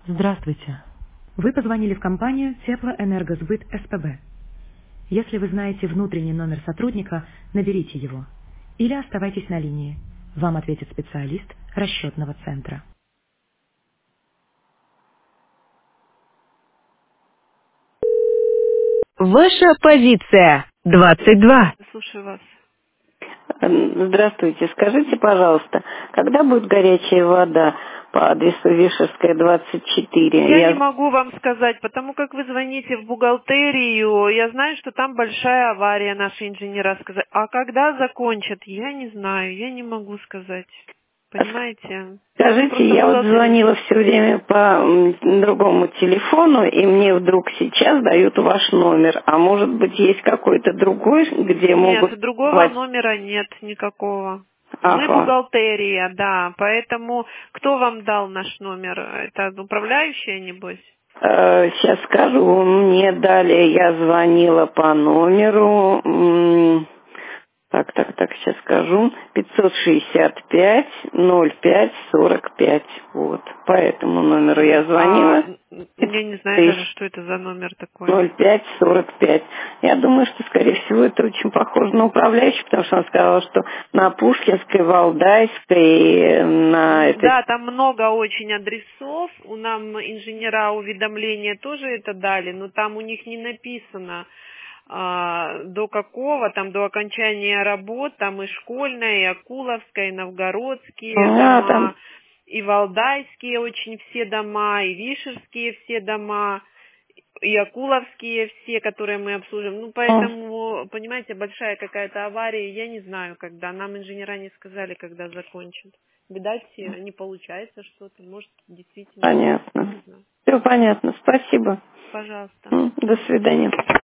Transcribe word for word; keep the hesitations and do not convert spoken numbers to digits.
Здравствуйте. Вы позвонили в компанию Теплоэнергосбыт СПБ. Если вы знаете внутренний номер сотрудника, наберите его. Или оставайтесь на линии. Вам ответит специалист расчетного центра. Ваша позиция двадцать два. Слушаю вас. М, Здравствуйте. Скажите, пожалуйста, когда будет горячая вода по адресу Вишерская, двадцать четыре? Я не Я... могу вам сказать, потому как вы звоните в бухгалтерию, я знаю, что там большая авария, наши инженера сказали. А когда закончат, я не знаю, я не могу сказать. Понимаете? Вы Скажите, просто в я вот бухгалтерии. звонила все время по м, другому телефону, и мне вдруг сейчас дают ваш номер. А может быть, есть какой-то другой, где Нет, могут... другого звать? номера нет никакого. Мы Ага. бухгалтерия, да, поэтому кто вам дал наш номер? Это управляющая, небось? Э, Сейчас скажу, мне дали, я звонила по номеру, м, так, так, так, сейчас скажу, пятьсот шестьдесят пять ноль пять сорок пять, вот, по этому номеру я А звонила, м, м, я не знаю даже, тысяч что это за номер такой. ноль пять сорок пять. Я думаю, что, скорее всего, это очень похоже на управляющий, потому что он сказал, что на Пушкинской, Валдайской, на М, этой... Да, там много очень адресов. У нам инженера уведомления тоже это дали, но там у них не написано а, до какого, там до окончания работ, там и школьная, и Акуловская, и Новгородские А, дома, там... и Валдайские очень все дома, и Вишерские все дома, и Акуловские все, которые мы обслуживаем. Ну, а, поэтому, понимаете, большая какая-то авария, я не знаю, когда. Нам инженера не сказали, когда закончат. Видать, э, не получается что-то. Может, действительно, Понятно. не знаю. Все понятно. Спасибо. Пожалуйста. М, До свидания.